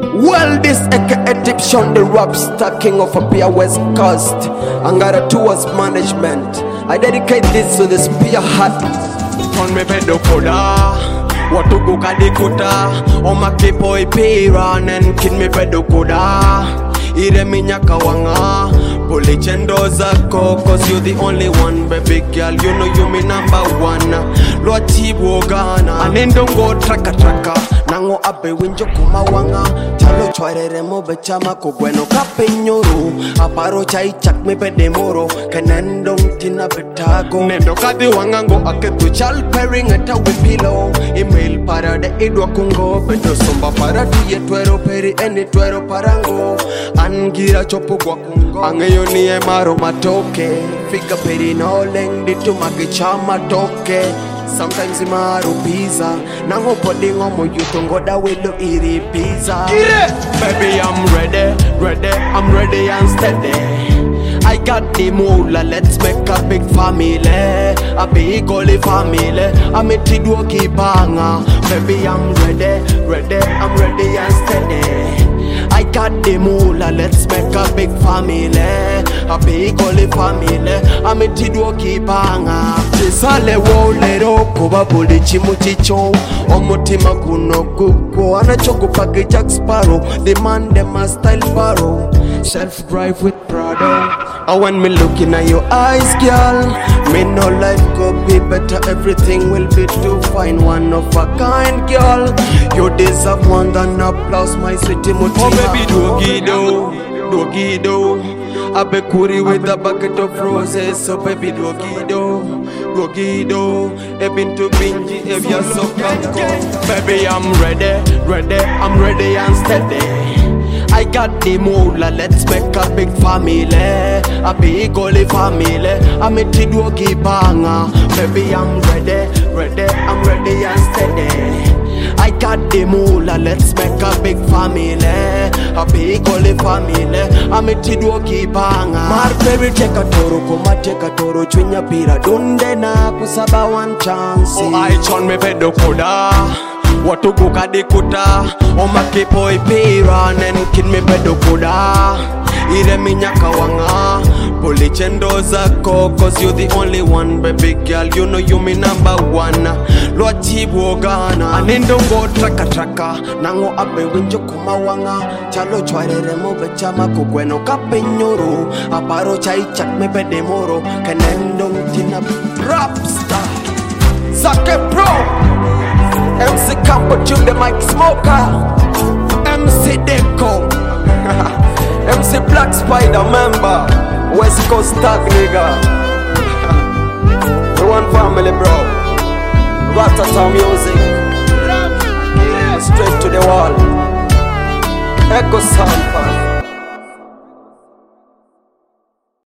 Well, this aka Egyptian, the rap star king of Apia West Coast, Angara Tours Management. I dedicate this to the spear hat. On me pedo koda, watu kukadikuta, oma kipo ipira, nen kin me pedo koda. Ire minyaka wanga, puli chendo zako, cause you the only one, baby girl, you know you me number one. Lwati wogana, anendongo traka traka, nango abe winjo kumawanga. Chalo chwarere mo bechama kugweno kape nyoro, aparo chai chak me pede moro, kanendong tina betago. Nendo kadi wangango aketu chal pairing ata we pillow. Email para de idwa kungo, bedo somba para tuye tuero peri eni tuero parango. Angira chopo kwa kungo, angeyo ni emaro matoke. Fika peri no leng ditu magichama toke. Sometimes imaru pizza, nango podingo mo yutongo da welo iri pizza. Baby I'm ready and steady. I got the moolah, let's make a big family, a big holy family. I'm a tidwoki banga. Baby I'm ready and steady. I got the moolah, let's make a big family, a big holy family. I'm a tidwoki banga. Chisale wo lero kuba buli chimuchicho. Omutima kuno kuko anachoko pake Jack Sparrow. The man dem a style barrow. Self-drive with Prado. And when me looking at your eyes, girl, me know life could be better. Everything will be too fine. One of a kind, girl. You deserve more than applause, my sweetie Mutima. Oh baby, doggy do. I be curry with a bucket of roses. So baby, doggy do. Ebin to bingy, if you're so comfortable. Baby, I'm ready and steady. I got the moolah, let's make a big family, a big holy family. I'm a tidwoki banga. Baby, I'm ready and steady. I got the moolah, let's make a big family, a big holy family. I'm a tidwoki banga. Mar baby, take a toro, kuma take a toro, chwinya pira, dunde na kusaba one chance. Oh, I chon me pedo koda. Watu kukadikuta, oma kipo ipira, nen kin me pedo koda. Ire minyaka wanga, puli chendo zako, cause you the only one, baby girl, you know you me number one. Lwati wogana, anendongo traka traka, nango abe winjo kumawanga. Chalo chwarere mo bechama kugweno kape nyoro, aparo chai chak me pede moro, kanendong tina rap star. Zake Pro MC Campo June the mic smoker, MC Deco, MC Black Spider member, West Coast tag nigga. The one family bro, Ratata music, straight to the wall, Echo Sampa.